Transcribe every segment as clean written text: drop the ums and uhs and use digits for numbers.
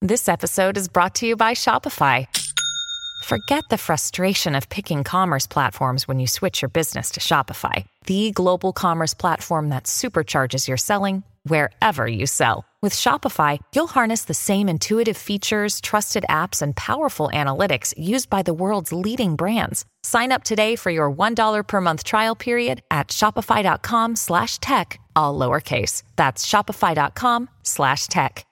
This episode is brought to you by Shopify. Forget the frustration of picking commerce platforms when you switch your business to Shopify, the global commerce platform that supercharges your selling wherever you sell. With Shopify, you'll harness the same intuitive features, trusted apps, and powerful analytics used by the world's leading brands. Sign up today for your $1 per month trial period at shopify.com/tech, all lowercase. That's shopify.com/tech.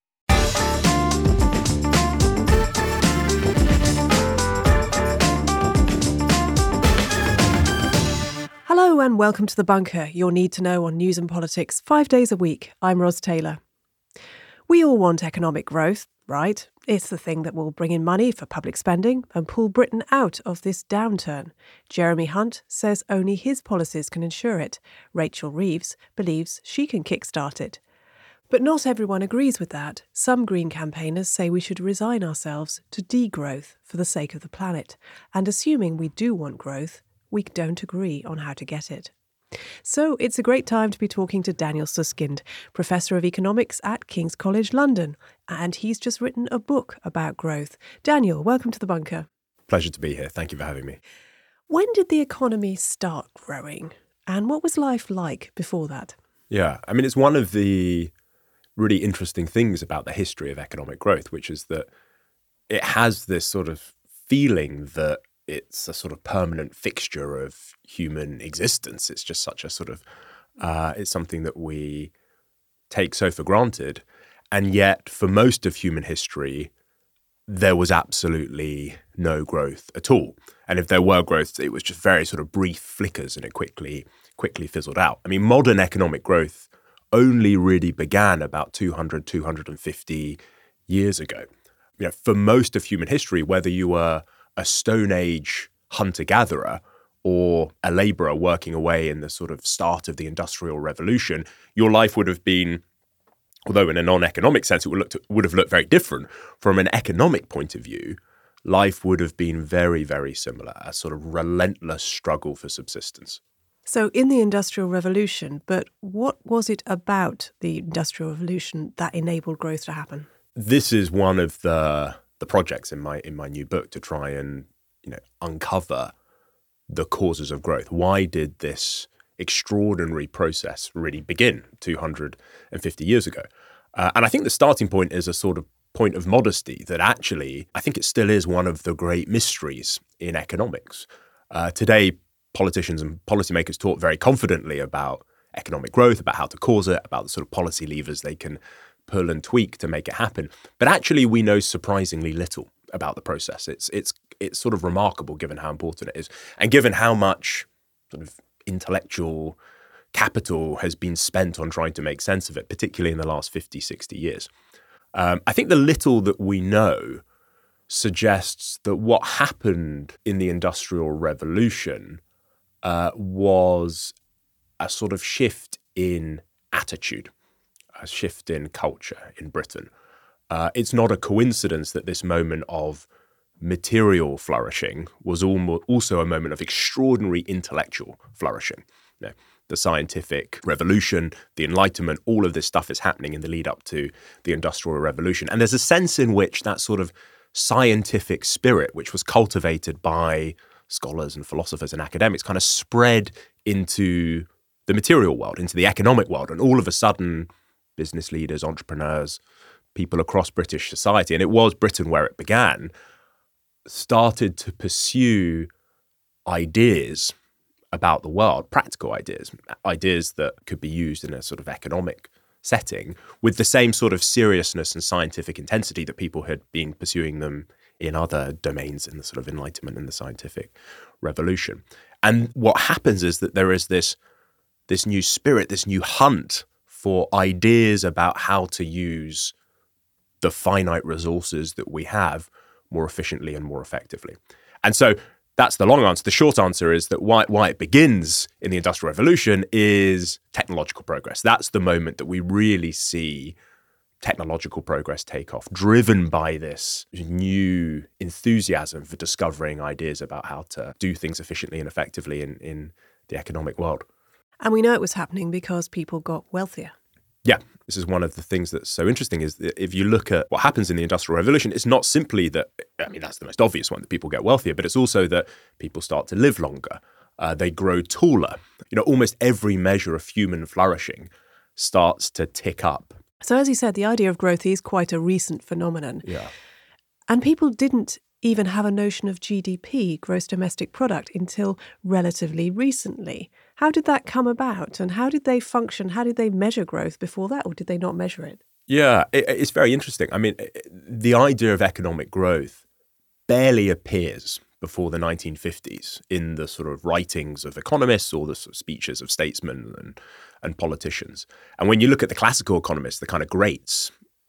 Hello and welcome to The Bunker, your need to know on news and politics 5 days a week. I'm Ros Taylor. We all want economic growth, right? It's the thing that will bring in money for public spending and pull Britain out of this downturn. Jeremy Hunt says only his policies can ensure it. Rachel Reeves believes she can kickstart it. But not everyone agrees with that. Some Green campaigners say we should resign ourselves to degrowth for the sake of the planet. And assuming we do want growth, we don't agree on how to get it. So it's a great time to be talking to Daniel Susskind, Professor of Economics at King's College London. And he's just written a book about growth. Daniel, welcome to The Bunker. Pleasure to be here. Thank you for having me. When did the economy start growing? And what was life like before that? Yeah, I mean, it's one of the really interesting things about the history of economic growth, which is that it has this sort of feeling that it's a sort of permanent fixture of human existence. It's just such a sort of, it's something that we take so for granted. And yet, for most of human history, there was absolutely no growth at all. And if there were growth, it was just very sort of brief flickers and it quickly fizzled out. I mean, modern economic growth only really began about 250 years ago. You know, for most of human history, whether you were a Stone Age hunter-gatherer or a labourer working away in the sort of start of the Industrial Revolution, your life would have been, although in a non-economic sense it would have looked very different, from an economic point of view, life would have been very, very similar, a sort of relentless struggle for subsistence. So in the Industrial Revolution, but what was it about the Industrial Revolution that enabled growth to happen? This is one of the projects in my new book to try and uncover the causes of growth. Why did this extraordinary process really begin 250 years ago? And I think the starting point is a sort of point of modesty that actually I think it still is one of the great mysteries in economics. Today, politicians and policymakers talk very confidently about economic growth, about how to cause it, about the sort of policy levers they can pull and tweak to make it happen. But actually, we know surprisingly little about the process. It's sort of remarkable given how important it is and given how much sort of intellectual capital has been spent on trying to make sense of it, particularly in the last 50, 60 years. I think the little that we know suggests that what happened in the Industrial Revolution was a sort of shift in attitude, a shift in culture in Britain. It's not a coincidence that this moment of material flourishing was also a moment of extraordinary intellectual flourishing. You know, the scientific revolution, the Enlightenment, all of this stuff is happening in the lead up to the Industrial Revolution. And there's a sense in which that sort of scientific spirit, which was cultivated by scholars and philosophers and academics, kind of spread into the material world, into the economic world. And all of a sudden, business leaders, entrepreneurs, people across British society, and it was Britain where it began, started to pursue ideas about the world, practical ideas that could be used in a sort of economic setting with the same sort of seriousness and scientific intensity that people had been pursuing them in other domains in the sort of Enlightenment and the scientific revolution. And what happens is that there is this new spirit, this new hunt for ideas about how to use the finite resources that we have more efficiently and more effectively. And so that's the long answer. The short answer is that why it begins in the Industrial Revolution is technological progress. That's the moment that we really see technological progress take off, driven by this new enthusiasm for discovering ideas about how to do things efficiently and effectively in the economic world. And we know it was happening because people got wealthier. Yeah, this is one of the things that's so interesting is that if you look at what happens in the Industrial Revolution, it's not simply that, I mean, that's the most obvious one, that people get wealthier, but it's also that people start to live longer. They grow taller. Almost every measure of human flourishing starts to tick up. So as you said, the idea of growth is quite a recent phenomenon. Yeah. And people didn't even have a notion of GDP, gross domestic product, until relatively recently. How did that come about? And how did they function? How did they measure growth before that? Or did they not measure it? Yeah, it's very interesting. I mean, the idea of economic growth barely appears before the 1950s in the sort of writings of economists or the sort of speeches of statesmen and politicians. And when you look at the classical economists, the kind of greats,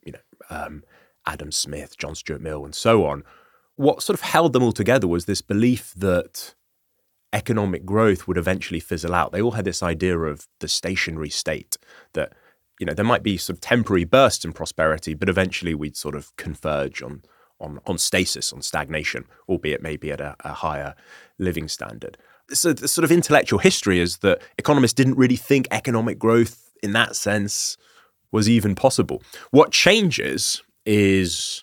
Adam Smith, John Stuart Mill, and so on, what sort of held them all together was this belief that economic growth would eventually fizzle out. They all had this idea of the stationary state, that there might be some temporary bursts in prosperity, but eventually we'd sort of converge on stasis, on stagnation, albeit maybe at a higher living standard. So the sort of intellectual history is that economists didn't really think economic growth in that sense was even possible. What changes is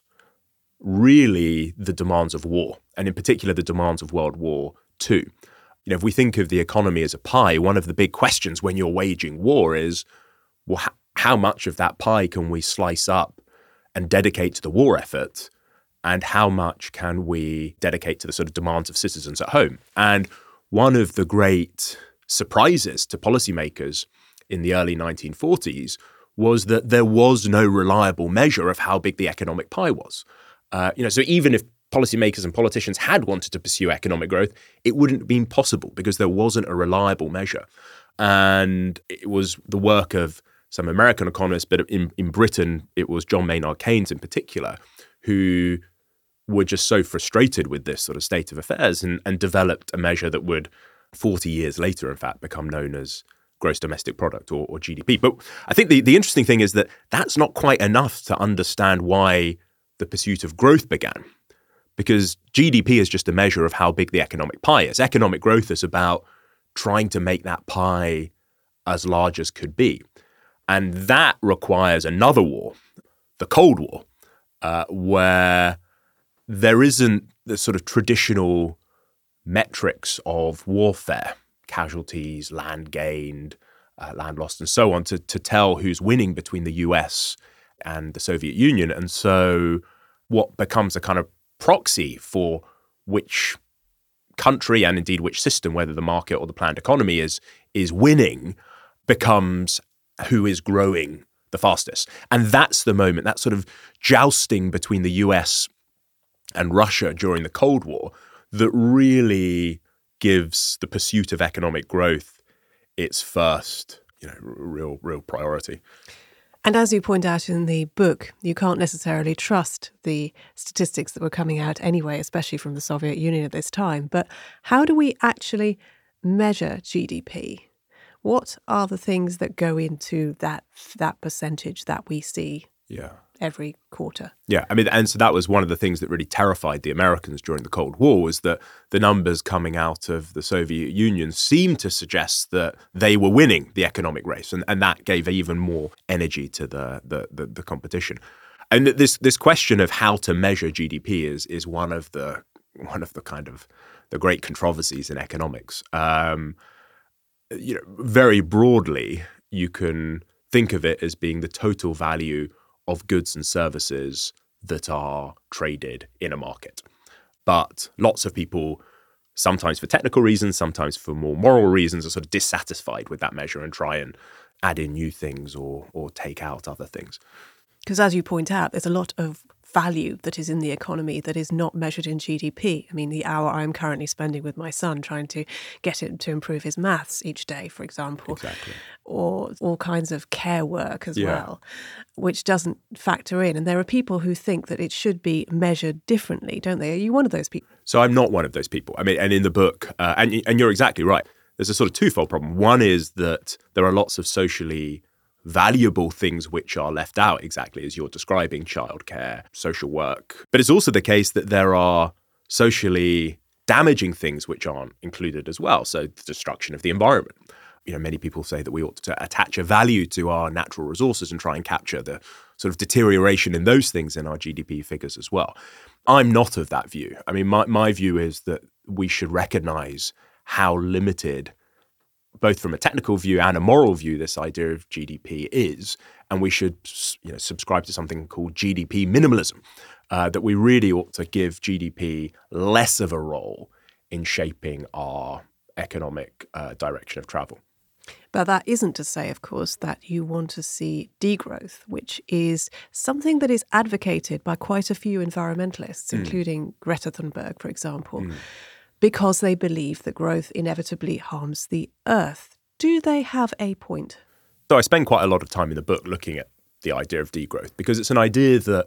really the demands of war, and in particular the demands of World War II. If we think of the economy as a pie, one of the big questions when you're waging war is, well, how much of that pie can we slice up and dedicate to the war effort, and how much can we dedicate to the sort of demands of citizens at home? And one of the great surprises to policymakers in the early 1940s was that there was no reliable measure of how big the economic pie was. So even if policymakers and politicians had wanted to pursue economic growth, it wouldn't have been possible because there wasn't a reliable measure. And it was the work of some American economists, but in Britain, it was John Maynard Keynes in particular, who were just so frustrated with this sort of state of affairs and developed a measure that would, 40 years later, in fact, become known as gross domestic product or GDP. But I think the interesting thing is that that's not quite enough to understand why the pursuit of growth began, because GDP is just a measure of how big the economic pie is. Economic growth is about trying to make that pie as large as could be. And that requires another war, the Cold War, where there isn't the sort of traditional metrics of warfare, casualties, land gained, land lost, and so on, to tell who's winning between the US and the Soviet Union. And so what becomes a kind of proxy for which country and indeed which system, whether the market or the planned economy is winning, becomes who is growing the fastest. And that's the moment, that sort of jousting between the US and Russia during the Cold War, that really gives the pursuit of economic growth its first, real priority. And as you point out in the book, you can't necessarily trust the statistics that were coming out anyway, especially from the Soviet Union at this time. But how do we actually measure GDP? What are the things that go into that percentage that we see every quarter? Yeah, I mean, and so that was one of the things that really terrified the Americans during the Cold War, was that the numbers coming out of the Soviet Union seemed to suggest that they were winning the economic race, and that gave even more energy to the competition. And this question of how to measure GDP is one of the kind of the great controversies in economics. Very broadly, you can think of it as being the total value of goods and services that are traded in a market. But lots of people, sometimes for technical reasons, sometimes for more moral reasons, are sort of dissatisfied with that measure and try and add in new things or take out other things. Because as you point out, there's a lot of value that is in the economy that is not measured in GDP. I mean, the hour I'm currently spending with my son trying to get him to improve his maths each day, for example, exactly. Or all kinds of care work as well, which doesn't factor in. And there are people who think that it should be measured differently, don't they? Are you one of those people? So I'm not one of those people. I mean, and in the book, and you're exactly right, there's a sort of twofold problem. One is that there are lots of socially valuable things which are left out, exactly as you're describing, childcare, social work. But it's also the case that there are socially damaging things which aren't included as well. So the destruction of the environment, Many people say that we ought to attach a value to our natural resources and try and capture the sort of deterioration in those things in our GDP figures as well. I'm not of that view. I mean, my view is that we should recognize how limited, both from a technical view and a moral view, this idea of GDP is, and we should subscribe to something called GDP minimalism, that we really ought to give GDP less of a role in shaping our economic direction of travel. But that isn't to say, of course, that you want to see degrowth, which is something that is advocated by quite a few environmentalists, including Greta Thunberg, for example, because they believe that growth inevitably harms the earth. Do they have a point? So I spend quite a lot of time in the book looking at the idea of degrowth, because it's an idea that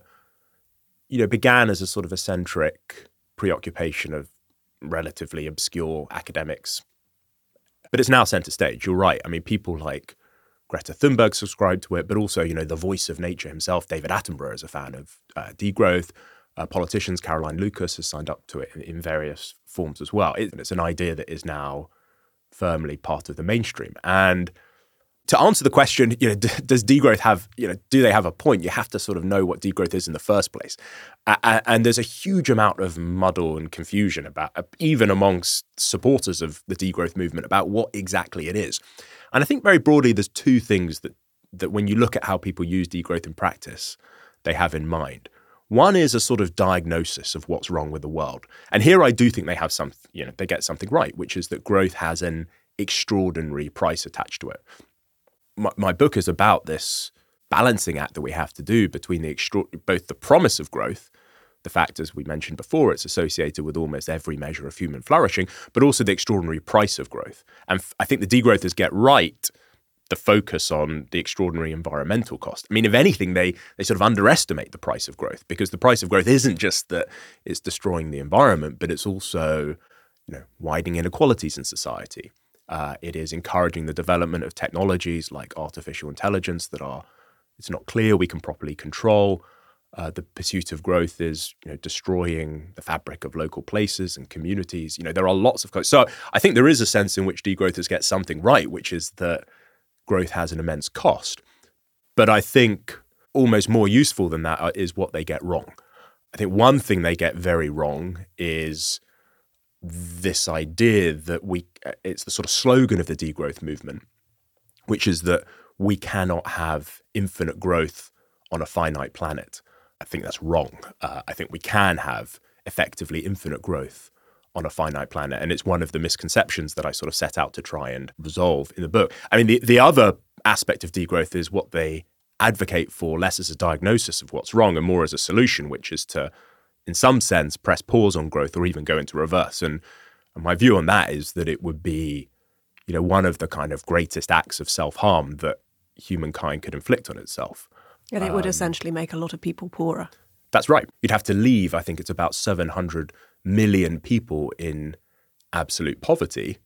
began as a sort of eccentric preoccupation of relatively obscure academics. But it's now centre stage. You're right. I mean, people like Greta Thunberg subscribe to it, but also, the voice of nature himself, David Attenborough, is a fan of degrowth. Politicians, Caroline Lucas, has signed up to it in various forms as well. It's an idea that is now firmly part of the mainstream. And to answer the question, does degrowth have, do they have a point? You have to sort of know what degrowth is in the first place. And there's a huge amount of muddle and confusion about, even amongst supporters of the degrowth movement, about what exactly it is. And I think very broadly, there's two things that when you look at how people use degrowth in practice, they have in mind. One is a sort of diagnosis of what's wrong with the world. And here I do think they have they get something right, which is that growth has an extraordinary price attached to it. My book is about this balancing act that we have to do between both the promise of growth, the fact, as we mentioned before, it's associated with almost every measure of human flourishing, but also the extraordinary price of growth. And I think the degrowthers get right the focus on the extraordinary environmental cost. I mean, if anything, they sort of underestimate the price of growth, because the price of growth isn't just that it's destroying the environment, but it's also, widening inequalities in society. It is encouraging the development of technologies like artificial intelligence it's not clear we can properly control. The pursuit of growth is, destroying the fabric of local places and communities. There are lots of costs. So I think there is a sense in which degrowthers get something right, which is that growth has an immense cost. But I think almost more useful than that is what they get wrong. I think one thing they get very wrong is this idea that it's the sort of slogan of the degrowth movement, which is that we cannot have infinite growth on a finite planet. I think that's wrong. I think we can have effectively infinite growth on a finite planet. And it's one of the misconceptions that I sort of set out to try and resolve in the book. I mean, the other aspect of degrowth is what they advocate for less as a diagnosis of what's wrong and more as a solution, which is to, in some sense, press pause on growth or even go into reverse. And my view on that is that it would be, one of the kind of greatest acts of self-harm that humankind could inflict on itself. And it would essentially make a lot of people poorer. That's right. You'd have to leave, I think it's about 700 million people in absolute poverty,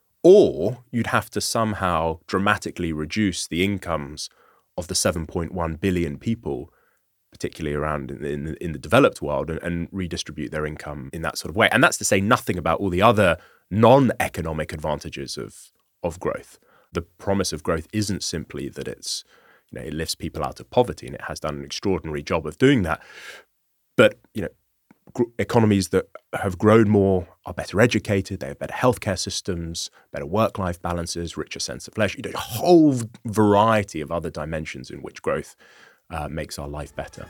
or you'd have to somehow dramatically reduce the incomes of the 7.1 billion people, particularly around in the developed world, and redistribute their income in that sort of way. And that's to say nothing about all the other non-economic advantages of growth. The promise of growth isn't simply that it lifts people out of poverty, and it has done an extraordinary job of doing that. But, economies that have grown more are better educated, they have better healthcare systems, better work-life balances, richer sense of leisure, a whole variety of other dimensions in which growth makes our life better.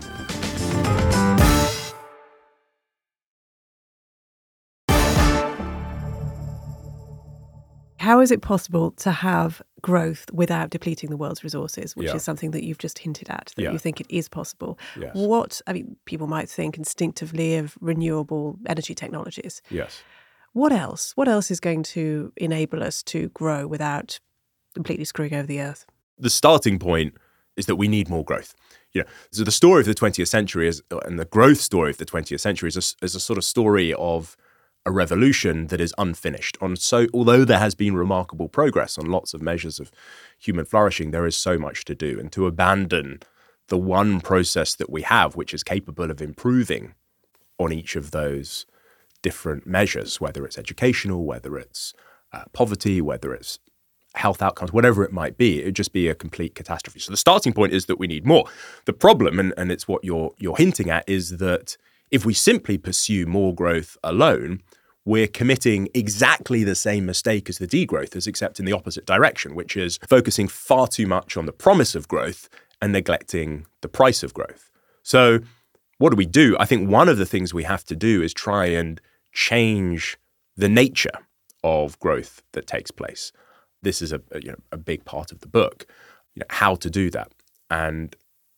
How is it possible to have growth without depleting the world's resources, which is something that you've just hinted at, that you think it is possible? Yes. People might think instinctively of renewable energy technologies. Yes. What else? What else is going to enable us to grow without completely screwing over the earth? The starting point is that we need more growth. So the story of the 20th century and the growth story of the 20th century is a sort of story of a revolution that is unfinished. Although there has been remarkable progress on lots of measures of human flourishing, there is so much to do. And to abandon the one process that we have, which is capable of improving on each of those different measures, whether it's educational, whether it's poverty, whether it's health outcomes, whatever it might be. It would just be a complete catastrophe. So the starting point is that we need more. The problem, and it's what you're hinting at, is that if we simply pursue more growth alone, we're committing exactly the same mistake as the degrowthers, except in the opposite direction, which is focusing far too much on the promise of growth and neglecting the price of growth. So what do we do? I think one of the things we have to do is try and change the nature of growth that takes place. This is a big part of the book, how to do that. And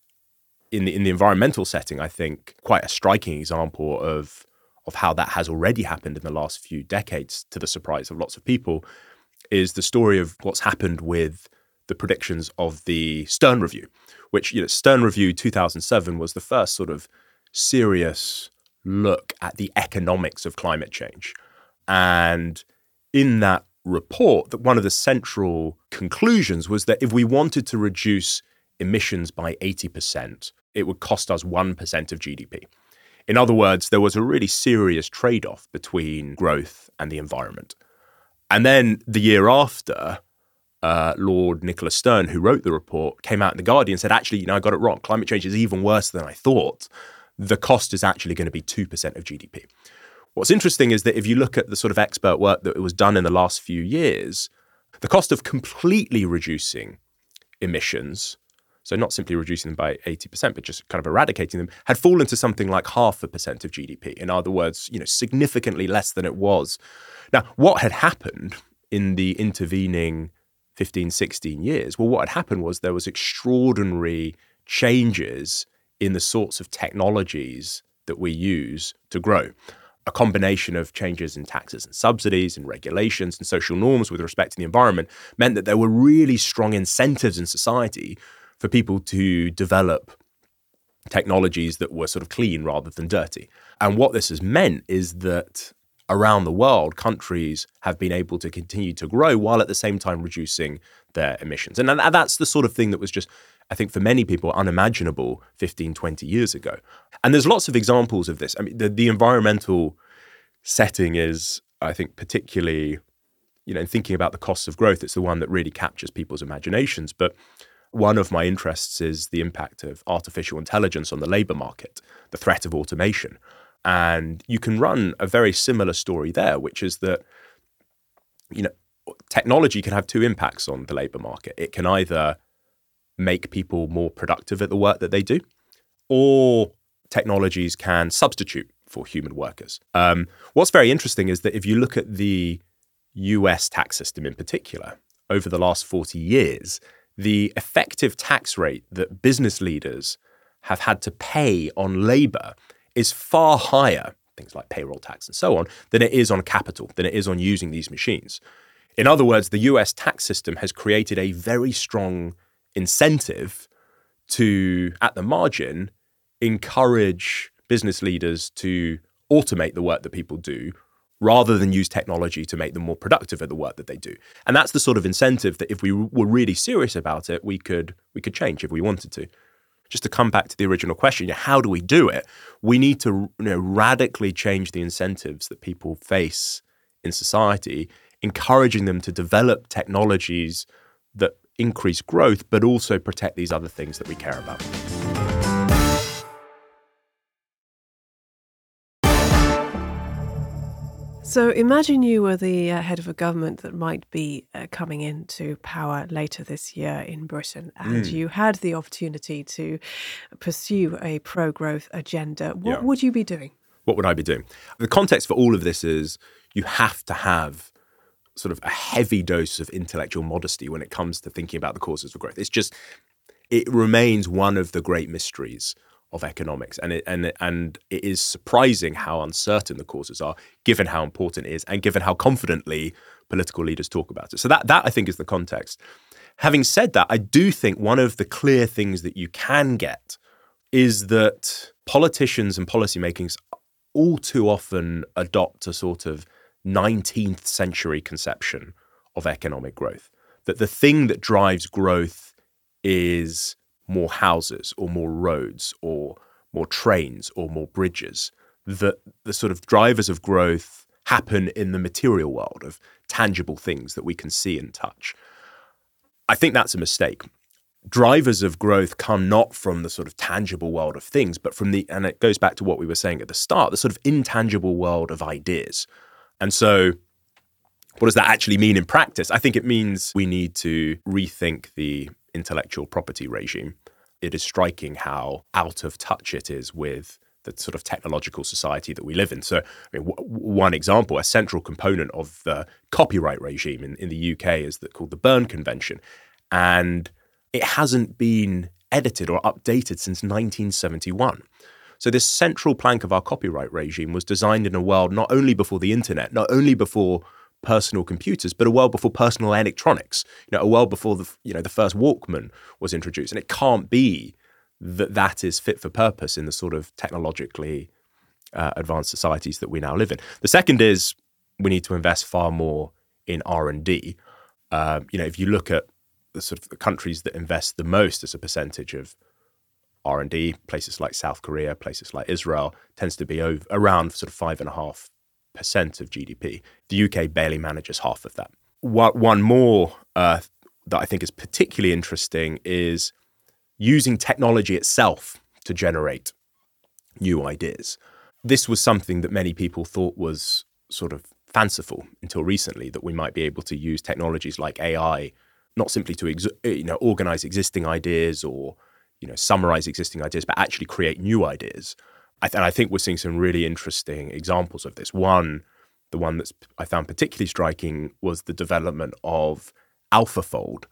in the environmental setting, I think quite a striking example of how that has already happened in the last few decades, to the surprise of lots of people, is the story of what's happened with the predictions of the Stern Review, which, Stern Review 2007 was the first sort of serious look at the economics of climate change. And in that report, that one of the central conclusions was that if we wanted to reduce emissions by 80%, it would cost us 1% of GDP. In other words, there was a really serious trade-off between growth and the environment. And then the year after, Lord Nicholas Stern, who wrote the report, came out in The Guardian and said, actually, I got it wrong. Climate change is even worse than I thought. The cost is actually going to be 2% of GDP. What's interesting is that if you look at the sort of expert work that was done in the last few years, the cost of completely reducing emissions, so not simply reducing them by 80%, but just kind of eradicating them, had fallen to something like 0.5% of GDP. In other words, significantly less than it was. Now, what had happened in the intervening 15, 16 years? Well, what had happened was there was extraordinary changes in the sorts of technologies that we use to grow. A combination of changes in taxes and subsidies and regulations and social norms with respect to the environment meant that there were really strong incentives in society for people to develop technologies that were sort of clean rather than dirty. And what this has meant is that around the world, countries have been able to continue to grow while at the same time reducing their emissions. And that's the sort of thing that was just, I think, for many people unimaginable 15, 20 years ago. And there's lots of examples of this. I mean, the environmental setting is, I think, particularly, in thinking about the costs of growth, it's the one that really captures people's imaginations. But one of my interests is the impact of artificial intelligence on the labor market, the threat of automation. And you can run a very similar story there, which is that, technology can have two impacts on the labor market. It can either make people more productive at the work that they do, or technologies can substitute for human workers. What's very interesting is that if you look at the US tax system in particular, over the last 40 years, the effective tax rate that business leaders have had to pay on labor is far higher, things like payroll tax and so on, than it is on capital, than it is on using these machines. In other words, the US tax system has created a very strong incentive to, at the margin, encourage business leaders to automate the work that people do rather than use technology to make them more productive at the work that they do. And that's the sort of incentive that if we were really serious about it, we could change if we wanted to. Just to come back to the original question, how do we do it? We need to radically change the incentives that people face in society, encouraging them to develop technologies that increase growth, but also protect these other things that we care about. So imagine you were the head of a government that might be coming into power later this year in Britain, and you had the opportunity to pursue a pro-growth agenda. What would you be doing? What would I be doing? The context for all of this is you have to have sort of a heavy dose of intellectual modesty when it comes to thinking about the causes of growth. It remains one of the great mysteries of economics, and it is surprising how uncertain the causes are, given how important it is, and given how confidently political leaders talk about it. So that I think is the context. Having said that, I do think one of the clear things that you can get is that politicians and policymakers all too often adopt a sort of 19th century conception of economic growth, that the thing that drives growth is more houses or more roads or more trains or more bridges, that the sort of drivers of growth happen in the material world of tangible things that we can see and touch. I think that's a mistake. Drivers of growth come not from the sort of tangible world of things, but from and it goes back to what we were saying at the start, the sort of intangible world of ideas. And so what does that actually mean in practice? I think it means we need to rethink the intellectual property regime. It is striking how out of touch it is with the sort of technological society that we live in. So one example, a central component of the copyright regime in the UK is called the Berne Convention. And it hasn't been edited or updated since 1971. So this central plank of our copyright regime was designed in a world not only before the internet, not only before personal computers, but a world before personal electronics, a world before the first Walkman was introduced. And it can't be that is fit for purpose in the sort of technologically advanced societies that we now live in. The second is we need to invest far more in R&D. If you look at the sort of the countries that invest the most as a percentage of R&D, places like South Korea, places like Israel, tends to be around sort of 5.5% of GDP. The UK barely manages half of that. One more that I think is particularly interesting is using technology itself to generate new ideas. This was something that many people thought was sort of fanciful until recently, that we might be able to use technologies like AI not simply to organize existing ideas or summarize existing ideas, but actually create new ideas. And I think we're seeing some really interesting examples of this. The one that I found particularly striking was the development of AlphaFold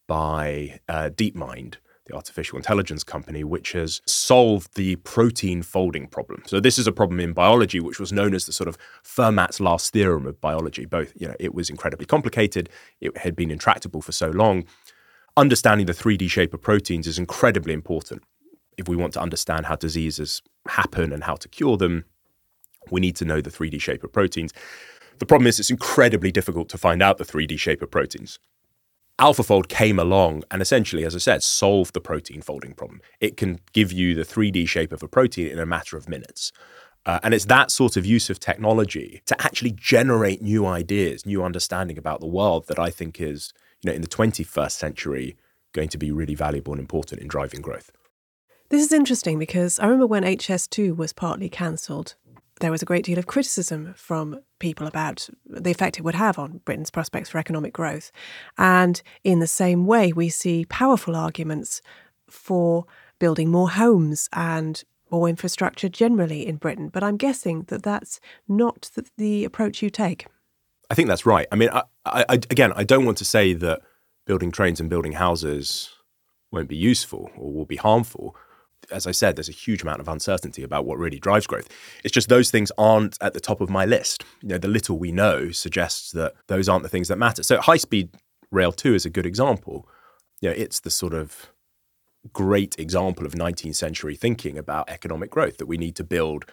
by DeepMind, the artificial intelligence company, which has solved the protein folding problem. So this is a problem in biology, which was known as the sort of Fermat's last theorem of biology. It was incredibly complicated. It had been intractable for so long. Understanding the 3D shape of proteins is incredibly important. If we want to understand how diseases happen and how to cure them, we need to know the 3D shape of proteins. The problem is it's incredibly difficult to find out the 3D shape of proteins. AlphaFold came along and essentially, as I said, solved the protein folding problem. It can give you the 3D shape of a protein in a matter of minutes. And it's that sort of use of technology to actually generate new ideas, new understanding about the world that I think is, in the 21st century, going to be really valuable and important in driving growth. This is interesting because I remember when HS2 was partly cancelled, there was a great deal of criticism from people about the effect it would have on Britain's prospects for economic growth. And in the same way, we see powerful arguments for building more homes and more infrastructure generally in Britain. But I'm guessing that that's not the approach you take. I think that's right. I mean, I don't want to say that building trains and building houses won't be useful or will be harmful. As I said, there's a huge amount of uncertainty about what really drives growth. It's just those things aren't at the top of my list. The little we know suggests that those aren't the things that matter. So high-speed rail 2 is a good example. It's the sort of great example of 19th century thinking about economic growth, that we need to build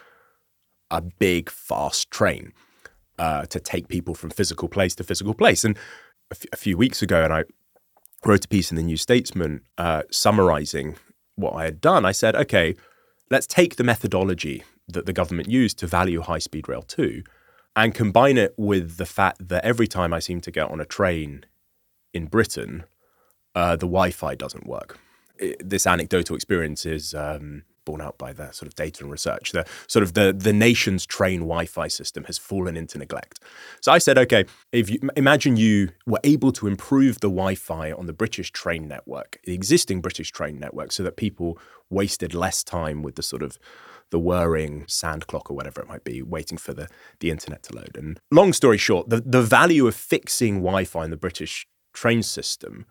a big, fast train to take people from physical place to physical place. And a few weeks ago, and I wrote a piece in the New Statesman summarizing what I had done. I said, okay, let's take the methodology that the government used to value high-speed rail 2 and combine it with the fact that every time I seem to get on a train in Britain, the Wi-Fi doesn't work. This anecdotal experience is borne out by the sort of data and research. The nation's train Wi-Fi system has fallen into neglect. So I said, okay, if you imagine you were able to improve the Wi-Fi on the British train network, the existing British train network, so that people wasted less time with the whirring sand clock or whatever it might be, waiting for the internet to load. And long story short, the value of fixing Wi-Fi in the British train system,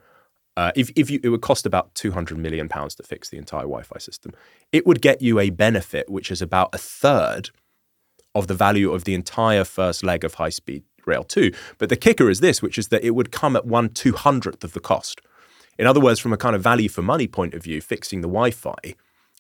it would cost about £200 million to fix the entire Wi-Fi system. It would get you a benefit which is about a third of the value of the entire first leg of high-speed rail 2. But the kicker is this, which is that it would come at 1/200th of the cost. In other words, from a kind of value for money point of view, fixing the Wi-Fi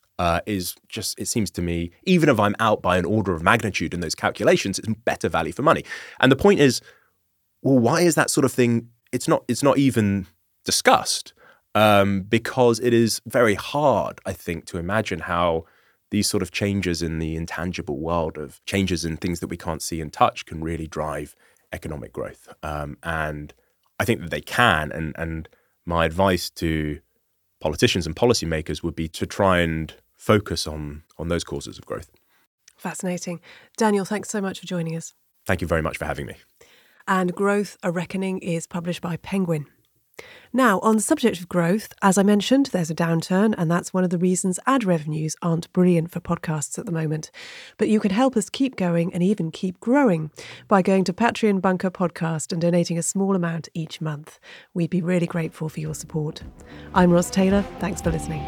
is just, it seems to me, even if I'm out by an order of magnitude in those calculations, it's better value for money. And the point is, well, why is that sort of thing? It's not even discussed because it is very hard, I think, to imagine how these sort of changes in the intangible world of changes in things that we can't see and touch can really drive economic growth. And I think that they can. And my advice to politicians and policymakers would be to try and focus on those causes of growth. Fascinating. Daniel, thanks so much for joining us. Thank you very much for having me. And Growth, A Reckoning is published by Penguin. Now, on the subject of growth, as I mentioned, there's a downturn, and that's one of the reasons ad revenues aren't brilliant for podcasts at the moment. But you can help us keep going and even keep growing by going to Patreon Bunker Podcast and donating a small amount each month. We'd be really grateful for your support. I'm Ros Taylor. Thanks for listening.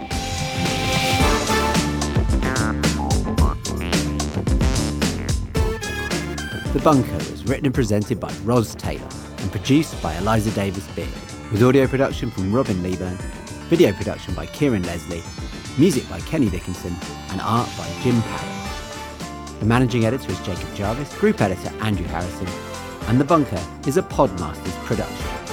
The Bunker was written and presented by Ros Taylor and produced by Eliza Davis-Beard, with audio production from Robin Leeburn, video production by Kieran Leslie, music by Kenny Dickinson, and art by Jim Parrott. The managing editor is Jacob Jarvis, group editor Andrew Harrison, and The Bunker is a Podmasters production.